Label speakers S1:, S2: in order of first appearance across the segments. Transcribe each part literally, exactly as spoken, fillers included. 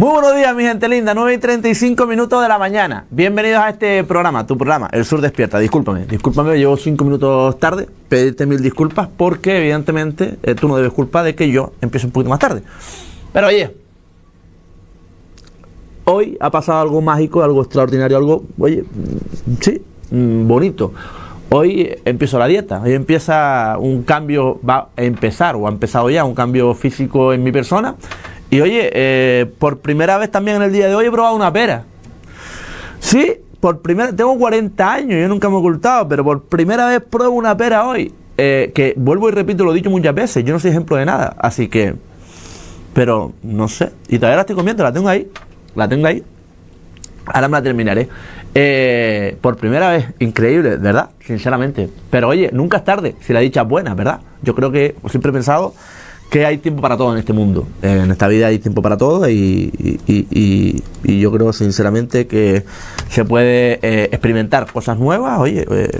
S1: Muy buenos días, mi gente linda, nueve y treinta y cinco minutos de la mañana. Bienvenidos a este programa, tu programa, El Sur Despierta. Discúlpame, discúlpame, llevo cinco minutos tarde, pedirte mil disculpas porque evidentemente eh, tú no debes culpa de que yo empiece un poquito más tarde. Pero oye, hoy ha pasado algo mágico, algo extraordinario, algo, oye, sí, bonito. Hoy empiezo la dieta, hoy empieza un cambio, va a empezar o ha empezado ya un cambio físico en mi persona. Y oye, eh, por primera vez también en el día de hoy he probado una pera. Sí, por primera, tengo cuarenta años, yo nunca me he ocultado, pero por primera vez pruebo una pera hoy. Eh, que vuelvo y repito, lo he dicho muchas veces, yo no soy ejemplo de nada, así que, pero no sé, y todavía la estoy comiendo, la tengo ahí, la tengo ahí. Ahora me la terminaré. Eh, por primera vez, increíble, ¿verdad? Sinceramente. Pero oye, nunca es tarde si la dicha es buena, ¿verdad? Yo creo que siempre he pensado que hay tiempo para todo en este mundo. Eh, en esta vida hay tiempo para todo y, y, y, y, y yo creo sinceramente que se puede eh, experimentar cosas nuevas. Oye, eh,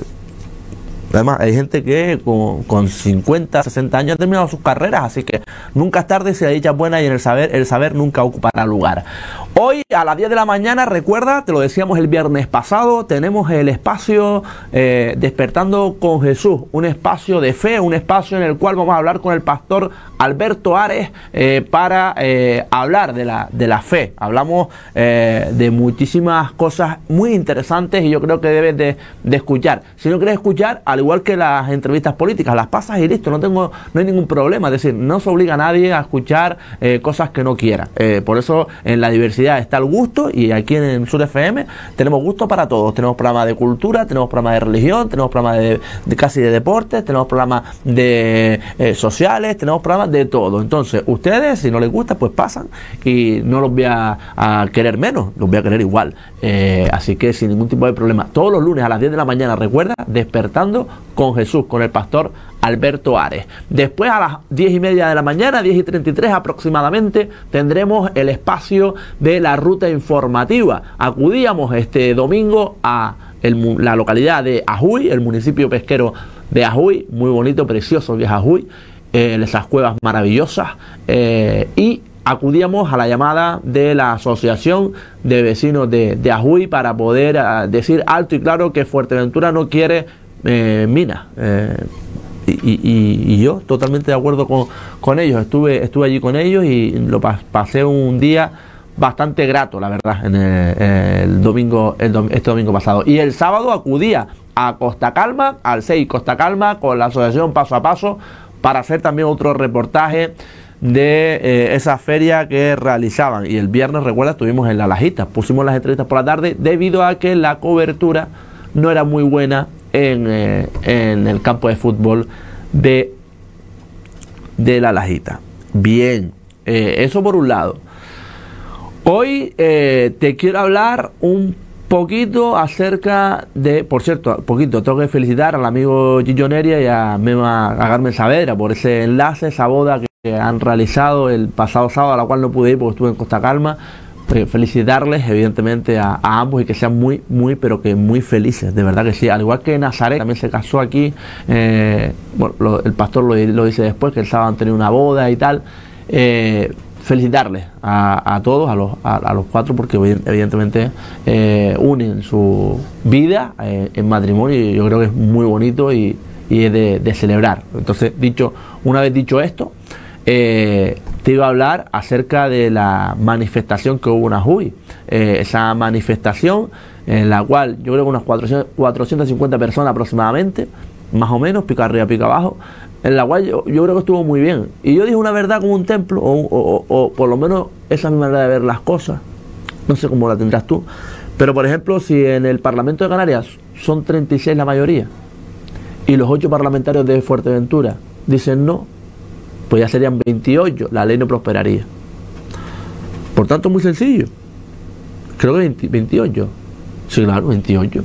S1: además hay gente que con, con cincuenta, sesenta años ha terminado sus carreras, así que nunca es tarde si la dicha es buena y en el saber, el saber nunca ocupará lugar. Hoy a las diez de la mañana, recuerda, te lo decíamos el viernes pasado, tenemos el espacio eh, Despertando con Jesús, un espacio de fe, un espacio en el cual vamos a hablar con el pastor Alberto Ares eh, para eh, hablar de la, de la fe. Hablamos eh, de muchísimas cosas muy interesantes y yo creo que debes de, de escuchar. Si no quieres escuchar, al igual que las entrevistas políticas, las pasas y listo, no tengo, no hay ningún problema. Es decir, no se obliga a nadie a escuchar eh, cosas que no quiera. Eh, por eso en la diversidad está el gusto y aquí en el Sur F M tenemos gusto para todos. Tenemos programas de cultura, tenemos programas de religión, tenemos programas de, de casi de deportes, tenemos programas de eh, sociales, tenemos programas de todo. Entonces, ustedes, si no les gusta, pues pasan y no los voy a, a querer menos, los voy a querer igual. Eh, así que sin ningún tipo de problema. Todos los lunes a las diez de la mañana, recuerda, Despertando con Jesús, con el pastor Alberto Ares. Después a las diez y media de la mañana, diez y treinta y tres aproximadamente, tendremos el espacio de la ruta informativa. Acudíamos este domingo a el, la localidad de Ajuy, el municipio pesquero de Ajuy, muy bonito, precioso que es Ajuy, eh, esas cuevas maravillosas, eh, y acudíamos a la llamada de la Asociación de Vecinos de, de Ajuy para poder uh, decir alto y claro que Fuerteventura no quiere eh, minas. Eh, Y, y, y yo totalmente de acuerdo con, con ellos, estuve estuve allí con ellos y lo pas, pasé un día bastante grato, la verdad, en el, el domingo el dom, este domingo pasado. Y el sábado acudía a Costa Calma, al C E I Costa Calma, con la asociación Paso a Paso, para hacer también otro reportaje de eh, esa feria que realizaban. Y el viernes, recuerda, estuvimos en La Lajita, pusimos las entrevistas por la tarde debido a que la cobertura no era muy buena En, eh, en el campo de fútbol de, de La Lajita. Bien, eh, eso por un lado. Hoy eh, te quiero hablar un poquito acerca de, por cierto, poquito, tengo que felicitar al amigo Gillo Neria y a, Mema, a Carmen Saavedra por ese enlace, esa boda que han realizado el pasado sábado, a la cual no pude ir porque estuve en Costa Calma. Felicitarles evidentemente a, a ambos y que sean muy, muy, pero que muy felices, de verdad que sí. Al igual que Nazaret también se casó aquí, eh, bueno, lo, el pastor lo, lo dice después, que el sábado han tenido una boda y tal. Eh, felicitarles a, a todos, a los, a, a los cuatro, porque evidentemente eh, unen su vida eh, en matrimonio y yo creo que es muy bonito y, y es de, de celebrar. Entonces, dicho, una vez dicho esto, Eh, te iba a hablar acerca de la manifestación que hubo en Ajuy, eh, esa manifestación en la cual yo creo que unas cuatrocientas cincuenta personas aproximadamente, más o menos, pica arriba, pica abajo, en la cual yo, yo creo que estuvo muy bien. Y yo dije una verdad como un templo, o, o, o por lo menos esa es mi manera de ver las cosas, no sé cómo la tendrás tú, pero por ejemplo, si en el Parlamento de Canarias son treinta y seis la mayoría, y los ocho parlamentarios de Fuerteventura dicen no, pues ya serían veintiocho, la ley no prosperaría. Por tanto, muy sencillo. Creo que veinte, veintiocho. Sí, claro, veintiocho.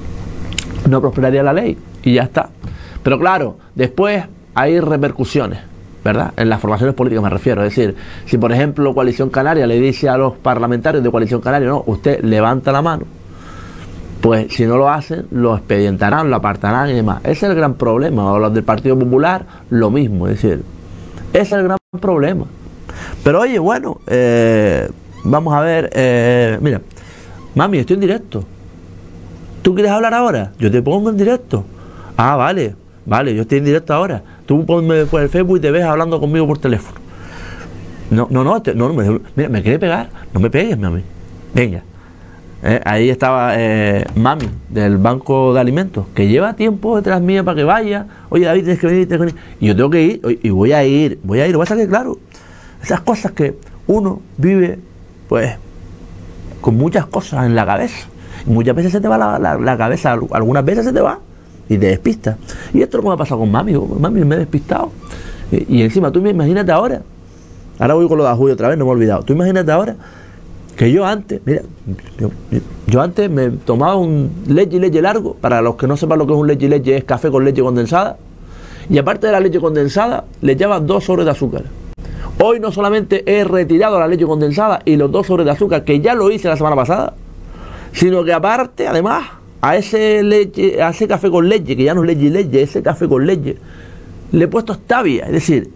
S1: No prosperaría la ley y ya está. Pero claro, después hay repercusiones, ¿verdad? En las formaciones políticas me refiero. Es decir, si por ejemplo Coalición Canaria le dice a los parlamentarios de Coalición Canaria, no, usted levanta la mano, pues si no lo hacen, lo expedientarán, lo apartarán y demás. Ese es el gran problema. O los del Partido Popular, lo mismo. Es decir, ese es el gran problema. Pero oye, bueno, eh, vamos a ver, eh, mira, mami, estoy en directo. ¿Tú quieres hablar ahora? Yo te pongo en directo. Ah, vale, vale, yo estoy en directo ahora. Tú ponme por el Facebook y te ves hablando conmigo por teléfono. No, no, no, te, no me, mira, me quiere pegar. No me pegues, mami. Venga. Eh, ahí estaba eh, mami del banco de alimentos, que lleva tiempo detrás mía para que vaya. Oye, David, tienes que venir, tienes que venir. Y yo tengo que ir, y voy a ir, voy a ir. Voy a salir, claro. Esas cosas que uno vive, pues, con muchas cosas en la cabeza. Y muchas veces se te va la, la, la cabeza, algunas veces se te va y te despistas. Y esto es lo que me ha pasado con mami. Mami, me he despistado. Y, y encima, tú imagínate ahora. Ahora voy con lo de Julio otra vez, no me he olvidado. Tú imagínate ahora que yo antes, mira, yo, yo antes me tomaba un leche y leche largo. Para los que no sepan lo que es un leche y leche, es café con leche condensada. Y aparte de la leche condensada, le llaman dos sobres de azúcar. Hoy no solamente he retirado la leche condensada y los dos sobres de azúcar, que ya lo hice la semana pasada, sino que aparte, además, a ese leche, a ese café con leche, que ya no es leche y leche, ese café con leche, le he puesto stevia. Es decir,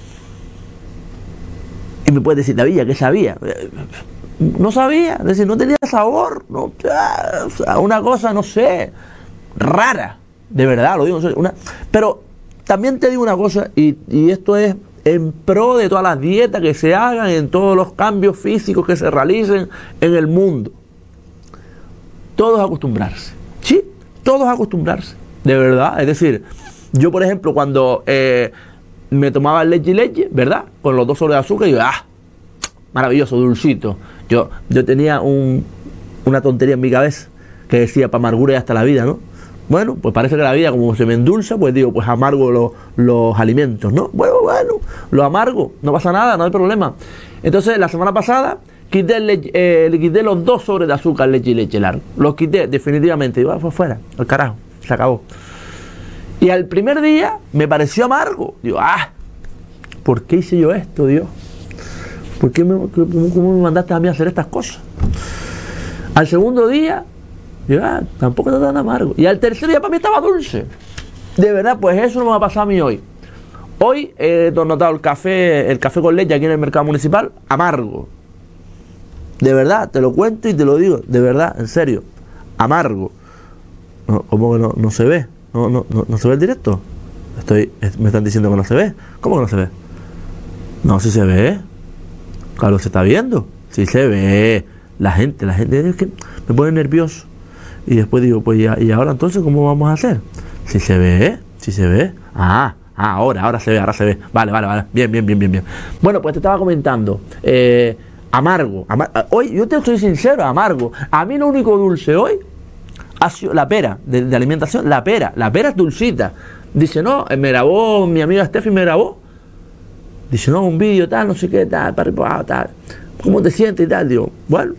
S1: y me puedes decir, David, ¿qué sabía? No sabía, es decir, no tenía sabor, no, o sea, una cosa, no sé, rara, de verdad, lo digo, una, pero también te digo una cosa, y, y esto es en pro de todas las dietas que se hagan, en todos los cambios físicos que se realicen en el mundo. Todos acostumbrarse, sí, todos acostumbrarse, de verdad, es decir, yo por ejemplo cuando eh, me tomaba leche y leche, ¿verdad? Con los dos sobres de azúcar, y yo, ah, maravilloso, dulcito. Yo, yo tenía un, una tontería en mi cabeza que decía, para amargura y hasta la vida, ¿no? Bueno, pues parece que la vida, como se me endulza, pues digo, pues amargo lo, los alimentos, ¿no? Bueno, bueno, lo amargo, no pasa nada, no hay problema. Entonces, la semana pasada, quité, leche, eh, le quité los dos sobres de azúcar, leche y leche largo. Los quité definitivamente, digo, ah, fue fuera, al carajo, se acabó. Y al primer día me pareció amargo. Digo, ah, ¿por qué hice yo esto, Dios? ¿Por qué me, cómo, cómo me mandaste a mí a hacer estas cosas? Al segundo día, digo, ah, tampoco está tan amargo. Y al tercer día para mí estaba dulce. De verdad, pues eso no me va a pasar a mí hoy. Hoy he notado el café, el café con leche aquí en el mercado municipal, amargo. De verdad, te lo cuento y te lo digo, de verdad, en serio, amargo. No, ¿cómo que no, no se ve? No, no, no, no se ve el directo. Estoy, me están diciendo que no se ve. ¿Cómo que no se ve? No, sí se ve. Claro, se está viendo. Sí se ve. La gente, la gente es que me pone nervioso. Y después digo, pues ya, y ahora entonces, ¿cómo vamos a hacer? Si se ve, si se ve. Ah, ah, ahora, ahora se ve, ahora se ve. Vale, vale, vale. Bien, bien, bien, bien, bien. Bueno, pues te estaba comentando. Eh, amargo. Amar hoy, yo te estoy sincero, amargo. A mí lo único dulce hoy ha sido la pera, de, de alimentación, la pera. La pera es dulcita. Dice, no, me grabó, mi amiga Steffi me grabó. Dice, no, un vídeo, tal, no sé qué, tal, para arriba, tal. ¿Cómo te sientes y tal? Digo, bueno.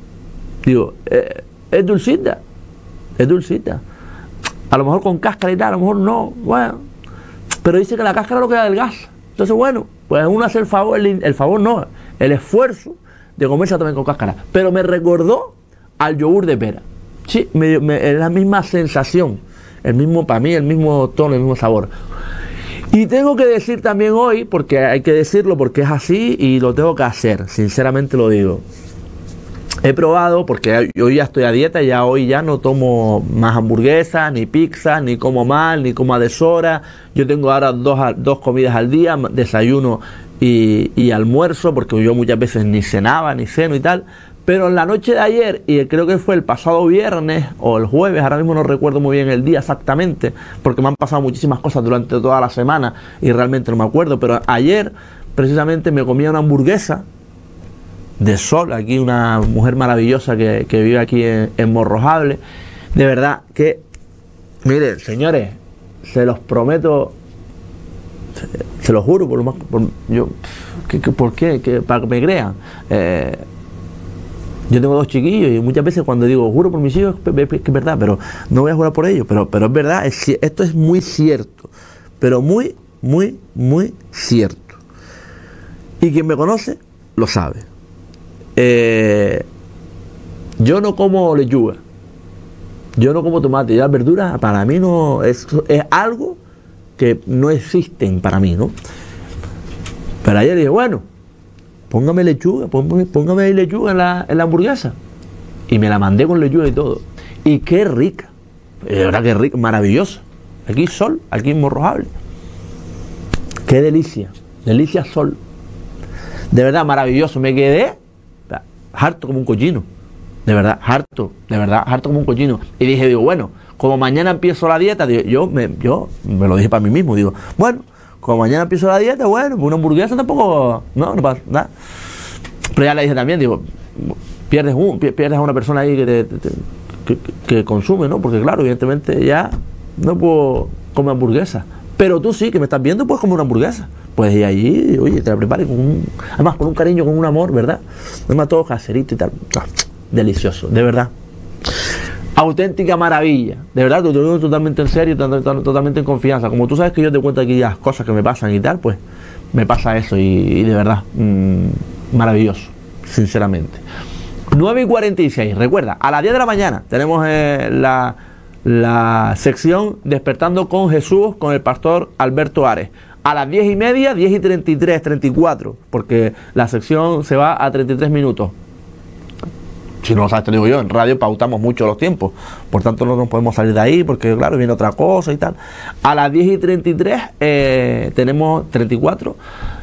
S1: Digo, eh, es dulcita. Es dulcita. A lo mejor con cáscara y tal, a lo mejor no. Bueno. Pero dice que la cáscara lo que adelgaza. Entonces, bueno, pues uno hace el favor, el, el favor no, el esfuerzo de comerse también con cáscara. Pero me recordó al yogur de pera. Sí, me, me, es la misma sensación. El mismo, para mí, el mismo tono, el mismo sabor. Y tengo que decir también hoy, porque hay que decirlo porque es así y lo tengo que hacer, sinceramente lo digo. He probado, porque yo ya estoy a dieta, ya hoy ya no tomo más hamburguesas, ni pizzas, ni como mal, ni como a deshora. Yo tengo ahora dos, dos comidas al día, desayuno y, y almuerzo, porque yo muchas veces ni cenaba, ni ceno y tal. Pero en la noche de ayer, y creo que fue el pasado viernes o el jueves, ahora mismo no recuerdo muy bien el día exactamente, porque me han pasado muchísimas cosas durante toda la semana y realmente no me acuerdo, pero ayer precisamente me comía una hamburguesa de Sol, aquí una mujer maravillosa que, que vive aquí en, en Morrojable. De verdad que, miren, señores, se los prometo, se, se los juro, por lo más, por, yo, que, que, ¿por qué? Que, para que me crean. Eh, Yo tengo dos chiquillos y muchas veces cuando digo juro por mis hijos es que es verdad, pero no voy a jurar por ellos, pero, pero es verdad, es, esto es muy cierto, pero muy, muy, muy cierto. Y quien me conoce lo sabe. Eh, yo no como lechuga, yo no como tomate, y las verduras para mí no es, es algo que no existen para mí, ¿no? Pero ayer dije, bueno, póngame lechuga, póngame, póngame ahí lechuga en la, en la hamburguesa. Y me la mandé con lechuga y todo. Y qué rica. De verdad que rica, maravillosa. Aquí sol, aquí en Morrojable. Qué delicia. Delicia sol. De verdad, maravilloso. Me quedé harto como un cochino. De verdad, harto. De verdad, harto como un cochino. Y dije, digo, bueno, como mañana empiezo la dieta, digo, yo, me, yo me lo dije para mí mismo. Digo, bueno, como mañana empiezo la dieta, bueno, pues una hamburguesa tampoco, no, no pasa nada. Pero ya le dije también, digo, pierdes, un, pierdes a una persona ahí que, te, te, que, que consume, ¿no? Porque claro, evidentemente ya no puedo comer hamburguesa. Pero tú sí, que me estás viendo, puedes comer una hamburguesa. Puedes ir allí, oye, te la prepares con un, además con un cariño, con un amor, ¿verdad? Además todo caserito y tal. Ah, delicioso, de verdad. Auténtica maravilla. De verdad, te lo digo totalmente en serio, totalmente en confianza. Como tú sabes que yo te cuento aquí las cosas que me pasan y tal, pues me pasa eso y, y de verdad, mmm, maravilloso, sinceramente. nueve y cuarenta y seis, recuerda, a las diez de la mañana tenemos eh, la, la sección Despertando con Jesús con el pastor Alberto Ares. A las diez y media, diez y treinta y tres, treinta y cuatro, porque la sección se va a treinta y tres minutos. Si no lo sabes, te digo yo, en radio pautamos mucho los tiempos, por tanto no nos podemos salir de ahí, porque claro, viene otra cosa y tal. A las diez y treinta y tres eh, tenemos treinta y cuatro,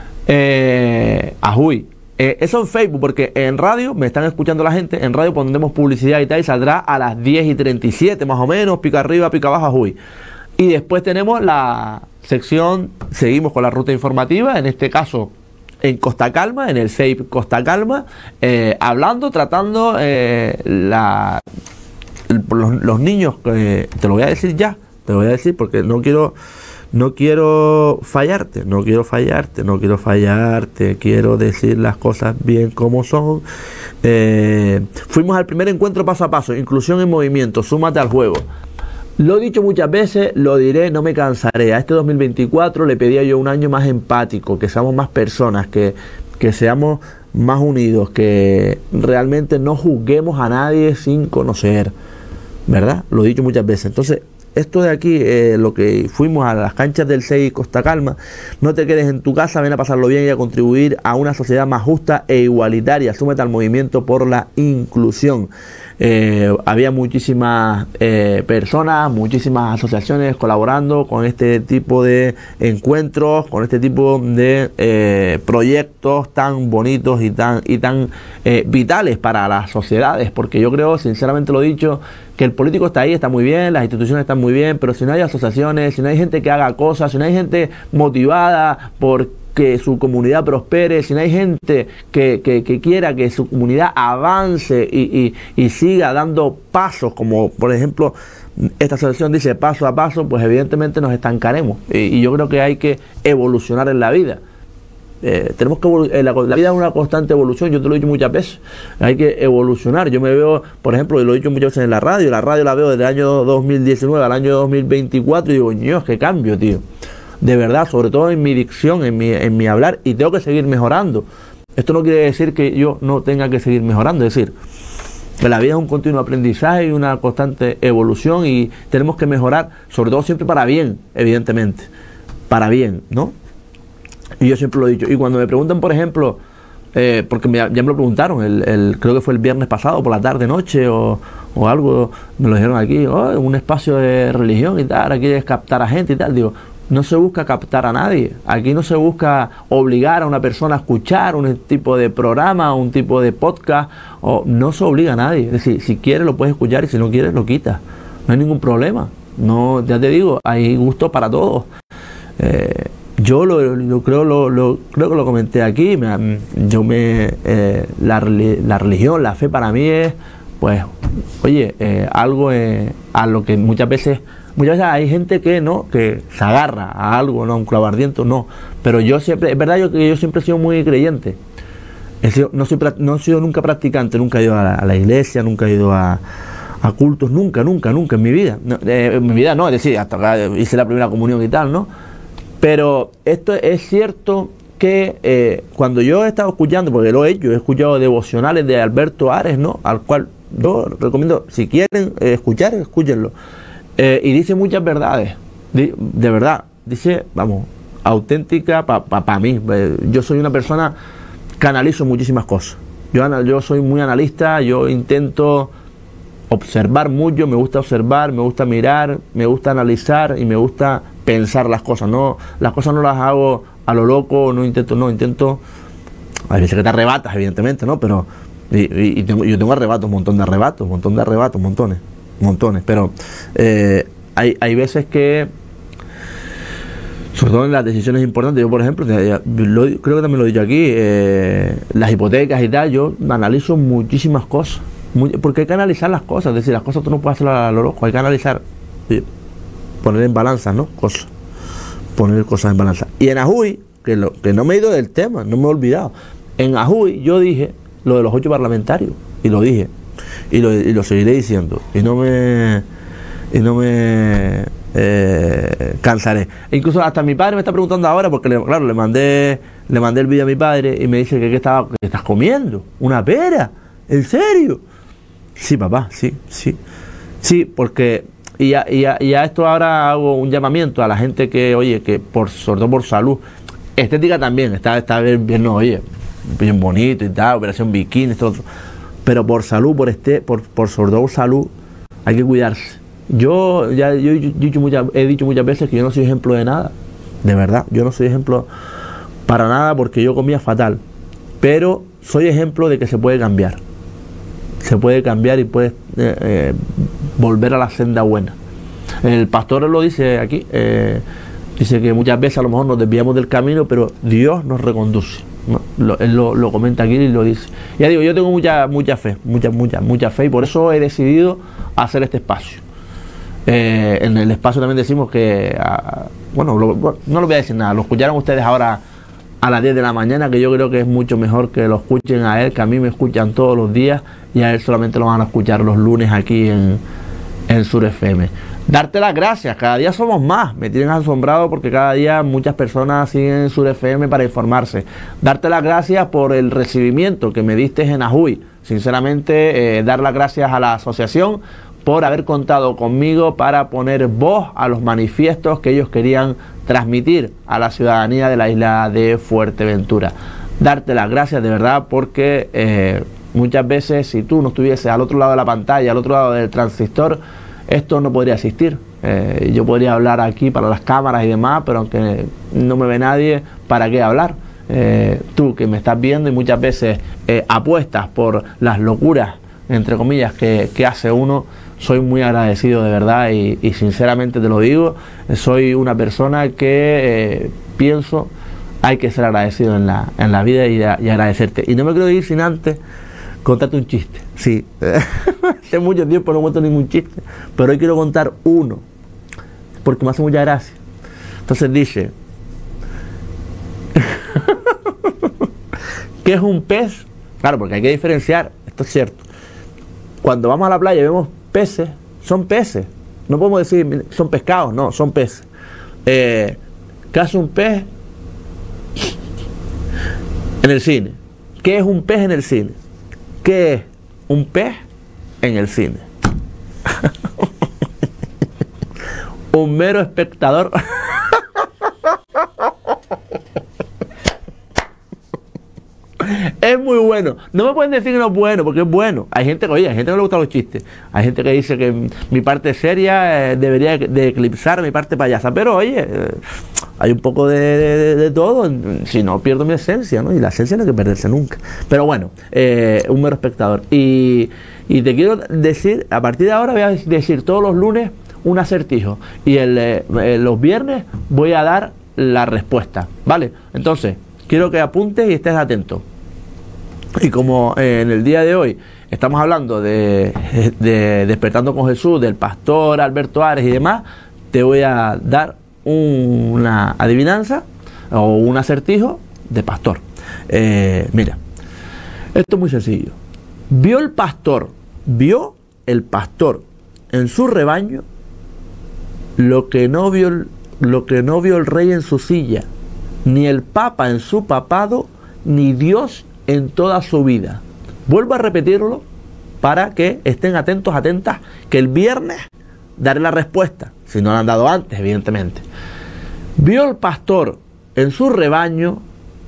S1: eh, Ajuy. Eh, eso en Facebook, porque en radio me están escuchando la gente, en radio pondremos publicidad y tal, y saldrá a las diez y treinta y siete más o menos, pica arriba, pica abajo, Ajuy. Y después tenemos la sección, seguimos con la ruta informativa, en este caso en Costa Calma, en el C E I P Costa Calma, eh, hablando, tratando eh, la, los, los niños, eh, te lo voy a decir ya, te lo voy a decir porque no quiero, no quiero fallarte, no quiero fallarte, no quiero fallarte, quiero decir las cosas bien como son. Eh, fuimos al primer encuentro paso a paso, inclusión en movimiento, súmate al juego. Lo he dicho muchas veces, lo diré, no me cansaré. A este dos mil veinticuatro le pedía yo un año más empático, que seamos más personas, que, que seamos más unidos, que realmente no juzguemos a nadie sin conocer, ¿verdad? Lo he dicho muchas veces. Entonces, esto de aquí, eh, lo que fuimos a las canchas del C E I Costa Calma, no te quedes en tu casa, ven a pasarlo bien y a contribuir a una sociedad más justa e igualitaria. Súmete al movimiento por la inclusión. Eh, había muchísimas eh, personas, muchísimas asociaciones colaborando con este tipo de encuentros, con este tipo de eh, proyectos tan bonitos y tan, y tan eh, vitales para las sociedades, porque yo creo, sinceramente lo he dicho, que el político está ahí, está muy bien, las instituciones están muy bien, pero si no hay asociaciones, si no hay gente que haga cosas, si no hay gente motivada por que su comunidad prospere, si no hay gente que, que, que quiera que su comunidad avance y, y, y siga dando pasos, como por ejemplo esta asociación dice paso a paso, pues evidentemente nos estancaremos. Y, y yo creo que hay que evolucionar en la vida. Eh, tenemos que eh, la, la vida es una constante evolución, yo te lo he dicho muchas veces, hay que evolucionar. Yo me veo, por ejemplo, y lo he dicho muchas veces en la radio, la radio la veo desde el año dos mil diecinueve al año dos mil veinticuatro y digo, Dios, qué cambio, tío. De verdad, sobre todo en mi dicción, en mi, en mi hablar, y tengo que seguir mejorando. Esto no quiere decir que yo no tenga que seguir mejorando, es decir, que la vida es un continuo aprendizaje y una constante evolución y tenemos que mejorar, sobre todo siempre para bien, evidentemente, para bien, ¿no? Y yo siempre lo he dicho. Y cuando me preguntan, por ejemplo, eh, porque me, ya me lo preguntaron, el, el, creo que fue el viernes pasado, por la tarde, noche o, o algo, me lo dijeron aquí, oh, un espacio de religión y tal, aquí es captar a gente y tal, digo, no se busca captar a nadie, aquí no se busca obligar a una persona a escuchar un tipo de programa, un tipo de podcast, o no se obliga a nadie, es decir, si quieres lo puedes escuchar y si no quieres lo quitas, no hay ningún problema, no, ya te digo, hay gusto para todos. Eh, yo lo, lo creo lo, lo creo que lo comenté aquí, me, yo me eh, la, la religión, la fe para mí es, pues, oye, eh, algo eh, a lo que muchas veces Muchas veces hay gente que no, que se agarra a algo, no, a un clavo ardiente, no. Pero yo siempre, es verdad yo, que yo siempre he sido muy creyente. He sido, no, soy, no he sido nunca practicante, nunca he ido a la, a la iglesia, nunca he ido a, a cultos, nunca, nunca, nunca en mi vida. No, eh, en mi vida no, es decir, hasta acá hice la primera comunión y tal, ¿no? Pero esto es cierto que eh, cuando yo he estado escuchando, porque lo he hecho, he escuchado devocionales de Alberto Ares, ¿no? Al cual yo recomiendo, si quieren eh, escuchar, escúchenlo. Eh, y dice muchas verdades, de, de verdad, dice, vamos, auténtica para pa, pa mí. Yo soy una persona canalizo muchísimas cosas. Yo, yo soy muy analista, yo intento observar mucho, me gusta observar, me gusta mirar, me gusta analizar y me gusta pensar las cosas. No, las cosas no las hago a lo loco, no intento, no, intento. Hay veces que te arrebatas, evidentemente, ¿no? Pero y, y, y tengo, yo tengo arrebatos, un montón de arrebatos, un montón de arrebatos, montones, montones. Pero eh, hay, hay veces que, sobre todo en las decisiones importantes, yo por ejemplo, lo, creo que también lo he dicho aquí, eh, las hipotecas y tal, yo analizo muchísimas cosas, muy, porque hay que analizar las cosas, es decir, las cosas tú no puedes hacerlas a lo loco, hay que analizar, sí, poner en balanza, ¿no? Cosas, poner cosas en balanza. Y en Ajuy, que, lo, que no me he ido del tema, no me he olvidado, en Ajuy yo dije lo de los ocho parlamentarios, y lo dije, y lo, y lo seguiré diciendo, y no me, y no me eh, cansaré. E incluso hasta mi padre me está preguntando ahora, porque le, claro, le mandé le mandé el vídeo a mi padre y me dice que, que estaba, que estás comiendo una pera, ¿en serio? Sí, papá, sí, sí, sí, porque y a, y, a, y a esto ahora hago un llamamiento a la gente que, oye, que por sobre todo por salud, estética también, está, está bien, bien, no, oye, bien bonito y tal, operación bikini, esto otro, pero por salud, por este, por, por sobre todo salud, hay que cuidarse. Yo ya yo he dicho muchas, he dicho muchas veces que yo no soy ejemplo de nada, de verdad, yo no soy ejemplo para nada porque yo comía fatal, pero soy ejemplo de que se puede cambiar, se puede cambiar y puedes eh, eh, volver a la senda buena. El pastor lo dice aquí, eh, dice que muchas veces a lo mejor nos desviamos del camino, pero Dios nos reconduce, ¿no? Lo, él lo, lo comenta aquí y lo dice. Ya digo, yo tengo mucha mucha fe, mucha mucha mucha fe y por eso he decidido hacer este espacio. Eh, en el espacio también decimos que, uh, bueno, lo, no lo voy a decir nada, lo escucharon ustedes ahora a las diez de la mañana, que yo creo que es mucho mejor que lo escuchen a él, que a mí me escuchan todos los días y a él solamente lo van a escuchar los lunes aquí en, en Sur F M. Darte las gracias, cada día somos más, me tienen asombrado porque cada día muchas personas siguen Sur F M para informarse. Darte las gracias por el recibimiento que me diste en Ajuy, sinceramente eh, dar las gracias a la asociación por haber contado conmigo para poner voz a los manifiestos que ellos querían transmitir a la ciudadanía de la isla de Fuerteventura. Darte las gracias de verdad porque eh, muchas veces si tú no estuvieses al otro lado de la pantalla, al otro lado del transistor, esto no podría existir. Eh, yo podría hablar aquí para las cámaras y demás, pero aunque no me ve nadie, ¿para qué hablar? Eh, tú que me estás viendo y muchas veces eh, apuestas por las locuras, entre comillas, que, que hace uno, soy muy agradecido de verdad y, y sinceramente te lo digo, soy una persona que eh, pienso hay que ser agradecido en la, en la vida y, y agradecerte. Y no me quiero ir sin antes contarte un chiste. Sí, hace mucho tiempo no cuento ningún chiste, pero hoy quiero contar uno porque me hace mucha gracia. Entonces dice, ¿qué es un pez? Claro, porque hay que diferenciar, esto es cierto. Cuando vamos a la playa y vemos peces, son peces. No podemos decir son pescados, no, son peces. Eh, ¿Qué hace un pez en el cine? ¿Qué es un pez en el cine? ¿Qué es un pez en el cine? Un mero espectador. Es muy bueno. No me pueden decir que no es bueno, porque es bueno. Hay gente que, oye, hay gente que no le gustan los chistes. Hay gente que dice que mi parte seria eh, debería de eclipsar mi parte payasa. Pero oye, eh, hay un poco de, de, de todo. Si no, pierdo mi esencia, ¿no? Y la esencia no hay que perderse nunca. Pero bueno, eh, un mero espectador. Y, y te quiero decir, a partir de ahora voy a decir todos los lunes un acertijo. Y el, eh, los viernes voy a dar la respuesta, ¿vale? Entonces, quiero que apuntes y estés atento. Y como eh, en el día de hoy estamos hablando de, de Despertando con Jesús, del pastor Alberto Ares y demás, te voy a dar un, una adivinanza o un acertijo de pastor. Eh, mira, esto es muy sencillo. Vio el pastor, vio el pastor en su rebaño lo que no vio, lo que no vio el rey en su silla, ni el papa en su papado, ni Dios en toda su vida. Vuelvo a repetirlo para que estén atentos, atentas, que el viernes daré la respuesta, si no la han dado antes, evidentemente. Vio el pastor en su rebaño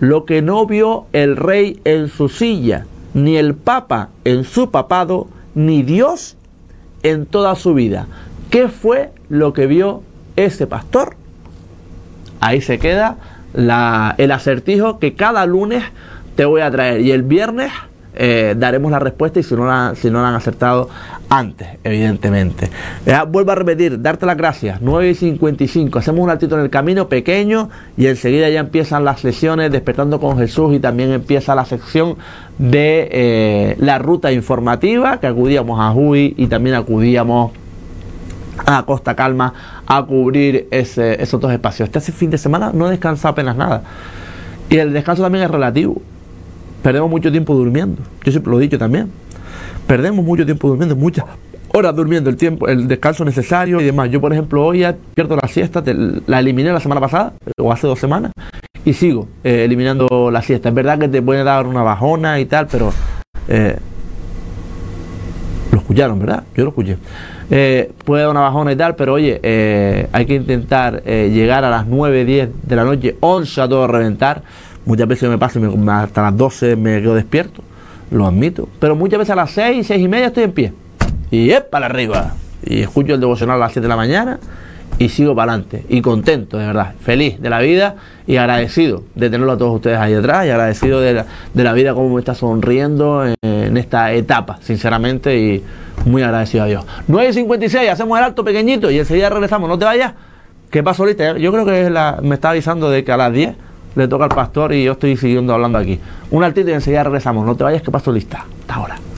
S1: lo que no vio el rey en su silla, ni el papa en su papado, ni Dios en toda su vida. ¿Qué fue lo que vio ese pastor? Ahí se queda la, el acertijo que cada lunes te voy a traer, y el viernes eh, daremos la respuesta, y si no la, si no la han acertado antes, evidentemente. Eh, vuelvo a repetir, darte las gracias. Nueve y cincuenta y cinco, hacemos un altito en el camino pequeño y enseguida ya empiezan las sesiones Despertando con Jesús, y también empieza la sección de eh, la ruta informativa, que acudíamos a Juí y también acudíamos a Costa Calma a cubrir ese, esos dos espacios. Este fin de semana no he descansado apenas nada, y el descanso también es relativo. Perdemos mucho tiempo durmiendo, yo siempre lo he dicho también. Perdemos mucho tiempo durmiendo, muchas horas durmiendo, el tiempo, el descanso necesario y demás. Yo, por ejemplo, hoy ya pierdo la siesta, te, la eliminé la semana pasada, o hace dos semanas, y sigo eh, eliminando la siesta. Es verdad que te puede dar una bajona y tal, pero eh, lo escucharon, ¿verdad? Yo lo escuché. Eh, puede dar una bajona y tal, pero oye, eh, hay que intentar eh, llegar a las nueve, diez de la noche, once a todo reventar. Muchas veces me paso y me, hasta las doce me quedo despierto, lo admito, pero muchas veces a las seis, seis y media estoy en pie, y es para arriba, y escucho el devocional a las siete de la mañana, y sigo para adelante, y contento, de verdad, feliz de la vida, y agradecido de tenerlo a todos ustedes ahí detrás, y agradecido de la, de la vida, como me está sonriendo en, en esta etapa, sinceramente, y muy agradecido a Dios. nueve y cincuenta y seis, hacemos el alto pequeñito, y enseguida regresamos. No te vayas, que paso ahorita, yo creo que es la, me está avisando de que a las diez le toca al pastor, y yo estoy siguiendo hablando aquí. Un altito y enseguida regresamos. No te vayas, que paso lista. Hasta ahora.